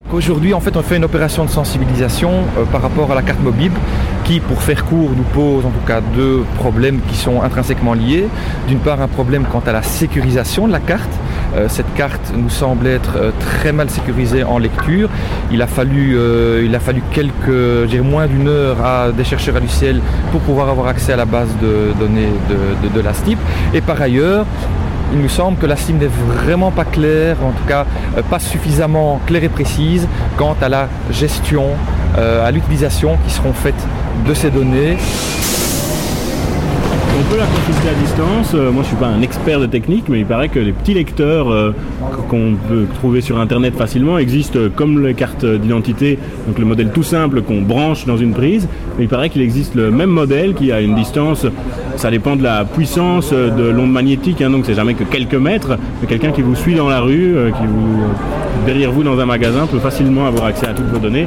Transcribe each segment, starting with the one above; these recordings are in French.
Aujourd'hui, en fait, on fait une opération de sensibilisation par rapport à la carte Mobib qui, pour faire court, nous pose en tout cas deux problèmes qui sont intrinsèquement liés. D'une part, un problème quant à la sécurisation de la carte. Cette carte nous semble être très mal sécurisée en lecture. Il a fallu moins d'une heure à des chercheurs à l'UCL pour pouvoir avoir accès à la base de données de la STIB. Et par ailleurs, il nous semble que la STIB n'est vraiment pas claire, en tout cas pas suffisamment claire et précise quant à la gestion, à l'utilisation qui seront faites de ces données. On peut la consulter à distance. Moi, je ne suis pas un expert de technique, mais il paraît que les petits lecteurs qu'on peut trouver sur Internet facilement existent comme les cartes d'identité, donc le modèle tout simple qu'on branche dans une prise. Mais il paraît qu'il existe le même modèle qui a une distance, ça dépend de la puissance de l'onde magnétique, donc c'est jamais que quelques mètres, mais quelqu'un qui vous suit dans la rue, derrière vous dans un magasin, peut facilement avoir accès à toutes vos données.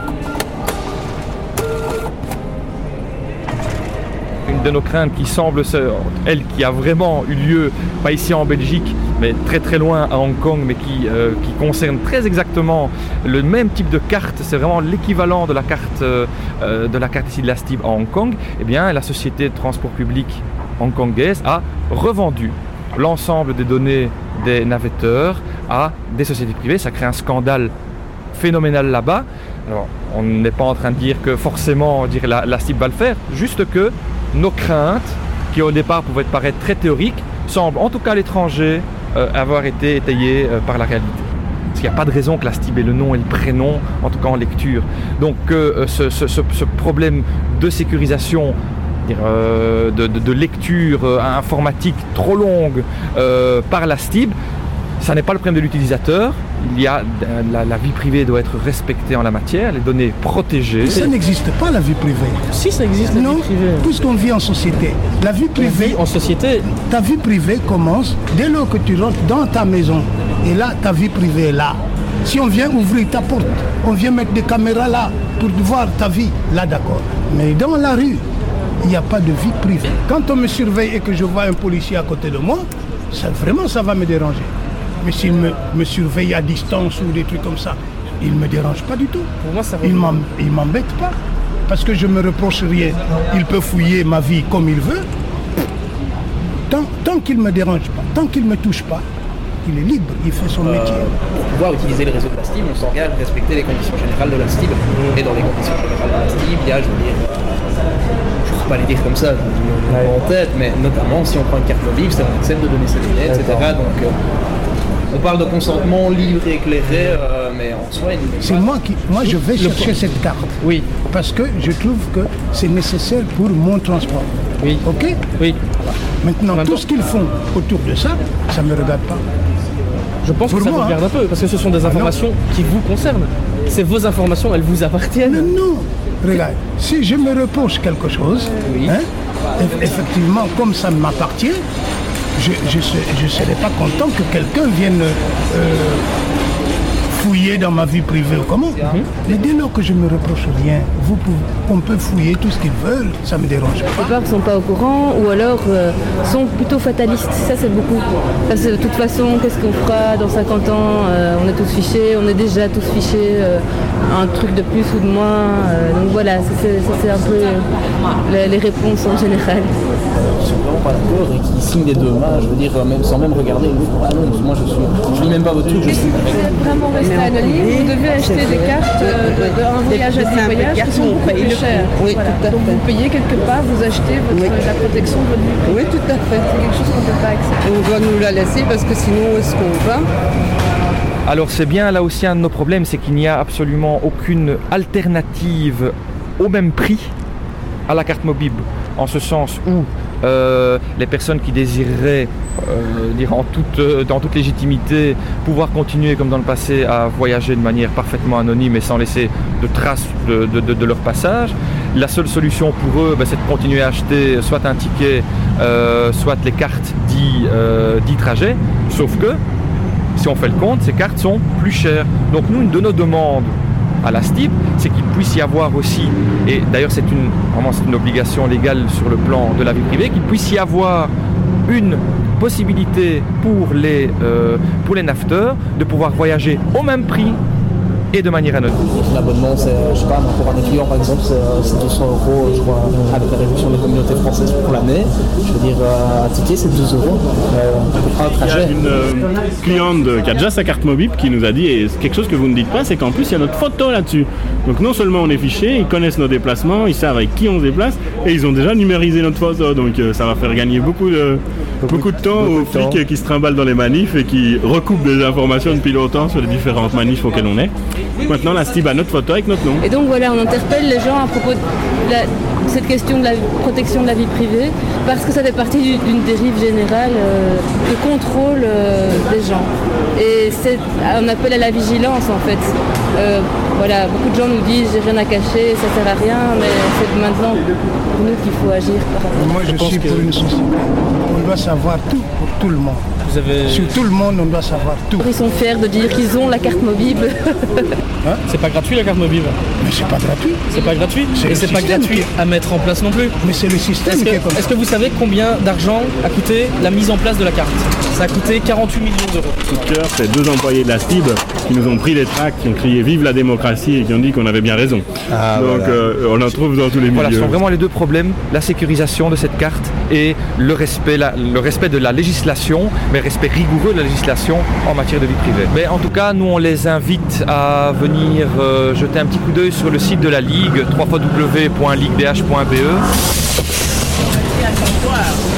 De nos craintes qui semble, elle qui a vraiment eu lieu, pas ici en Belgique, mais très très loin à Hong Kong, mais qui concerne très exactement le même type de carte, c'est vraiment l'équivalent de la carte ici de la STIB à Hong Kong. Eh bien, la société de transport public hongkongaise a revendu l'ensemble des données des navetteurs à des sociétés privées. Ça crée un scandale phénoménal là-bas. Alors, on n'est pas en train de dire que forcément la STIB va le faire, juste que nos craintes, qui au départ pouvaient paraître très théoriques, semblent en tout cas à l'étranger avoir été étayées par la réalité. Parce qu'il n'y a pas de raison que la STIB ait le nom et le prénom, en tout cas en lecture. Donc ce problème de sécurisation, de lecture informatique trop longue par la STIB, ça n'est pas le problème de l'utilisateur. Il y a la vie privée doit être respectée en la matière, les données protégées. Ça n'existe pas la vie privée. Si, ça existe la vie privée. Puisqu'on vit en société. La vie privée. En société. Ta vie privée commence dès lors que tu rentres dans ta maison. Et là, ta vie privée est là. Si on vient ouvrir ta porte, on vient mettre des caméras là pour voir ta vie, là d'accord. Mais dans la rue, il n'y a pas de vie privée. Quand on me surveille et que je vois un policier à côté de moi, ça va me déranger. Mais s'il me surveille à distance ou des trucs comme ça, il ne me dérange pas du tout. Pour moi, ça il ne m'embête pas. Parce que je ne me reproche rien. Il peut fouiller ma vie comme il veut. Tant qu'il ne me dérange pas, tant qu'il ne me touche pas, il est libre, il fait son métier. Pour pouvoir utiliser le réseau de la STIB, on s'engage à respecter les conditions générales de la STIB. Et dans les conditions générales de la STIB, il y a, je ne peux pas les dire comme ça, en tête, mais notamment si on prend une carte mobile, ça accepte de donner ses données, etc. Donc, on parle de consentement libre et éclairé, mais en soi... C'est moi je vais chercher cette carte. Oui. Parce que je trouve que c'est nécessaire pour mon transport. Oui. Ok ? Oui. Maintenant, tout ce qu'ils font autour de ça, ça ne me regarde pas. Je pense que ça vous regarde un peu, parce que ce sont des informations qui vous concernent. C'est vos informations, elles vous appartiennent. Mais non. Regarde, si je me reproche quelque chose, effectivement, comme ça m'appartient, je ne serais pas content que quelqu'un vienne fouiller dans ma vie privée ou comment. Mais dès lors que je ne me reproche rien, on peut fouiller tout ce qu'ils veulent, ça ne me dérange pas. La plupart ne sont pas au courant ou alors sont plutôt fatalistes, ça c'est beaucoup. Parce que de toute façon, qu'est-ce qu'on fera dans 50 ans on est tous fichés, on est déjà tous fichés, un truc de plus ou de moins. Donc voilà, ça c'est un peu les réponses en général. Ils sont vraiment pas d'accord et qui signent des deux mains, je veux dire, même, sans même regarder. Moi je lis même pas votre truc, je suis... Vraiment rester anonyme, vous devez acheter des cartes d'un voyage à des voyages qui sont beaucoup plus chères. Oui, voilà. tout à Donc fait. vous payez quelque part, vous achetez la protection de votre vie privée. Oui, tout à fait. C'est quelque chose qu'on ne peut pas accepter. On doit nous la laisser parce que sinon, où est-ce qu'on va ? Alors c'est bien là aussi un de nos problèmes, c'est qu'il n'y a absolument aucune alternative au même prix à la carte Mobib, en ce sens où les personnes qui désireraient, dans toute légitimité, pouvoir continuer comme dans le passé à voyager de manière parfaitement anonyme et sans laisser de traces de leur passage, la seule solution pour eux, c'est de continuer à acheter soit un ticket, soit les cartes dits trajets, sauf que, si on fait le compte, ces cartes sont plus chères. Donc nous, une de nos demandes à la STIB, c'est qu'il puisse y avoir aussi, et d'ailleurs c'est une obligation légale sur le plan de la vie privée, qu'il puisse y avoir une possibilité pour les naveteurs de pouvoir voyager au même prix et de manière anonyme. L'abonnement, c'est, je sais pas, pour un étudiant par exemple, c'est 200 €, je crois, avec la réduction des communautés françaises pour l'année. Je veux dire, un ticket, c'est 2 € pour un trajet. Il y a une cliente qui a déjà sa carte mobile qui nous a dit, et c'est quelque chose que vous ne dites pas, c'est qu'en plus il y a notre photo là-dessus. Donc non seulement on est fiché, ils connaissent nos déplacements, ils savent avec qui on se déplace, et ils ont déjà numérisé notre photo. Donc ça va faire gagner beaucoup de temps aux flics qui se trimballent dans les manifs et qui recoupent des informations depuis longtemps sur les différentes manifs auxquelles on est. Maintenant la STIB a notre photo avec notre nom. Et donc voilà, on interpelle les gens à propos de cette question de la protection de la vie privée, parce que ça fait partie d'une dérive générale de contrôle des gens. Et c'est un appel à la vigilance en fait. Voilà, beaucoup de gens nous disent j'ai rien à cacher, ça sert à rien, mais c'est maintenant pour nous qu'il faut agir. Moi je suis pour une société. On doit savoir tout pour tout le monde. Sur tout le monde, on doit savoir tout. Ils sont fiers de dire qu'ils ont la carte mobile. Hein, c'est pas gratuit la carte mobile. Mais c'est pas gratuit. C'est pas gratuit. Et c'est pas gratuit à mettre en place non plus. Mais c'est le système qui est comme ça. Est-ce que vous savez combien d'argent a coûté la mise en place de la carte? Ça a coûté 48 millions d'euros. Coup de cœur, c'est 2 employés de la STIB qui nous ont pris les tracts, qui ont crié vive la démocratie et qui ont dit qu'on avait bien raison. Donc on en trouve dans tous les milieux. Voilà, ce sont vraiment les deux problèmes, la sécurisation de cette carte et le respect de la législation, mais respect rigoureux de la législation en matière de vie privée. Mais en tout cas, nous on les invite à venir jeter un petit coup d'œil sur le site de la Ligue, www.ligdh.be.